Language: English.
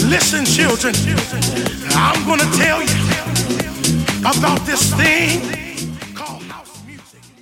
Listen, children, I'm gonna tell you about this thing